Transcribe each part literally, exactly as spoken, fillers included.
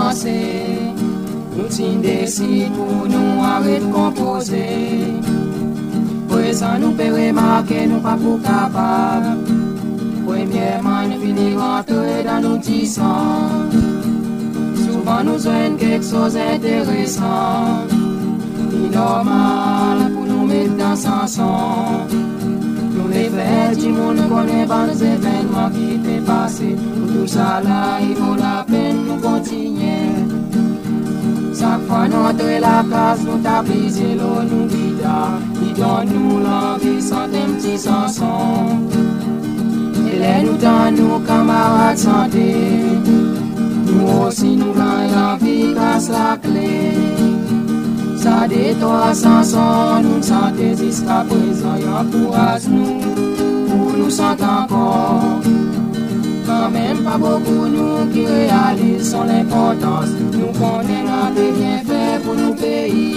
danser. Nous t'y décide pour nous arrêter de composer. Présent nous peut remarquer, nous pas pour capable. Premièrement, nous finir rentrer dans nos tissons. Souvent nous avons quelque chose d'intéressant. C'est normal pour nous mettre dans son son. Nous les faits du monde connaît pas les événements qui étaient passés. Tout ça là, il vaut la peine nous continuer. Chaque fois nous entrer la case, nous tapiser l'eau, nous guitare. Il donne nous l'envie, sans un petit chanson. Et là nous dans nos camarades santé. Nous aussi nous gagnons l'envie, casse la clé. Ça détourne sans son, nous sentons jusqu'à présent, il encourage nous, pour nous sentir encore. Quand même pas beaucoup nous qui réalisent son importance, nous connaissons des bienfaits pour nos pays.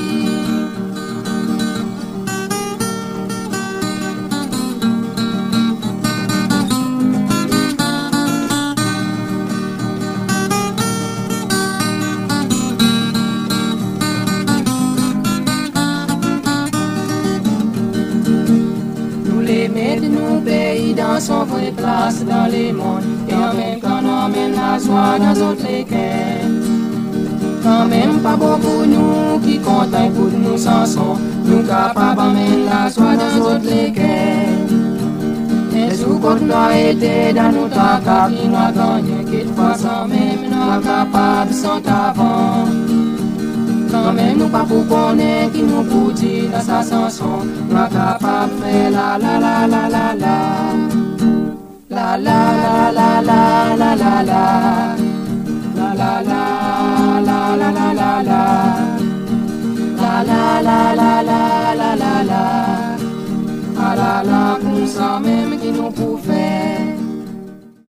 Mettre nos pays dans son vraie place dans les mondes. Et en même temps, on emmène la joie dans d'autres lesquels. Quand même pas beaucoup nous qui comptent pour nous chansons. Nous capables d'emmener la joie dans d'autres lesquels. Et sous côte nous a été dans nos tracas qui nous a gagné. Quelquefois sans même nous a capables sans avant. Quand même nous pas pour connaître qui nous pour dire dans sa chanson. Nous sommes capables de faire la la la la la la. La la la la la la la la. La la la la la la la la. La la la la la la la la. Ah la la, pour ça même qui nous pour faire.